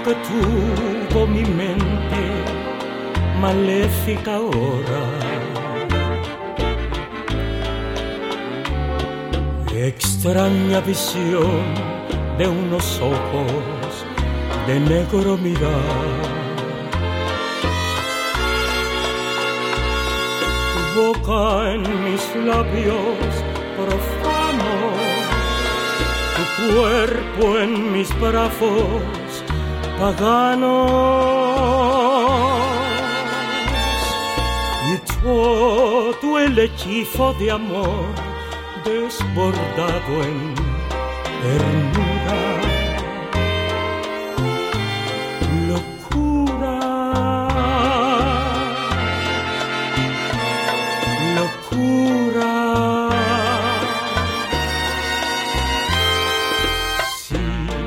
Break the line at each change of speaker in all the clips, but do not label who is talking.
que tuvo mi mente maléfica ahora. Extraña visión de unos ojos de negro mirar, tu boca en mis labios profanos, tu cuerpo en mis brazos paganos, y todo el hechizo de amor desbordado en ternura, locura, locura. Sí,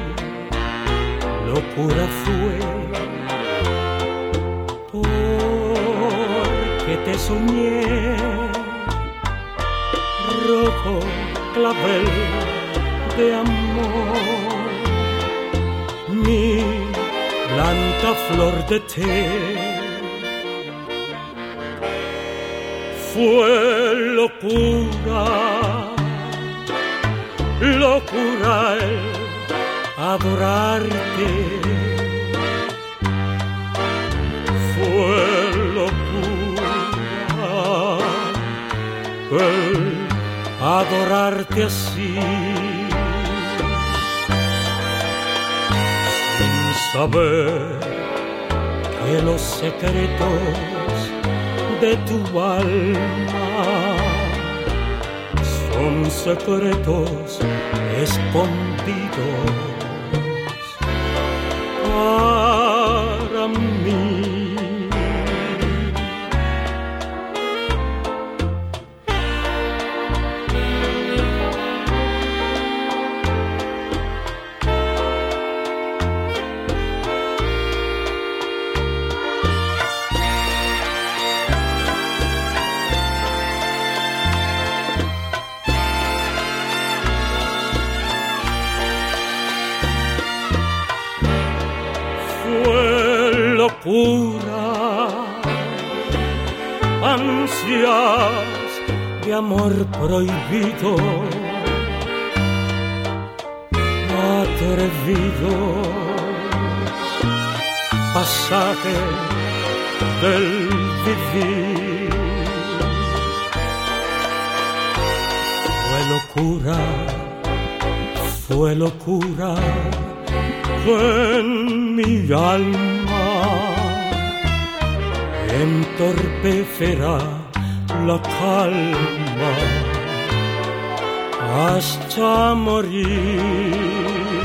locura fue porque te soñé rojo clavel de amor, mi blanca flor de té. Fue locura, locura el adorarte. Fue locura el adorarte así, sin saber que los secretos de tu alma son secretos escondidos para mí. Locura, ansias de amor prohibido, atrevidos, pasaje del vivir. Fue locura en mi alma entorpecerá la calma hasta morir.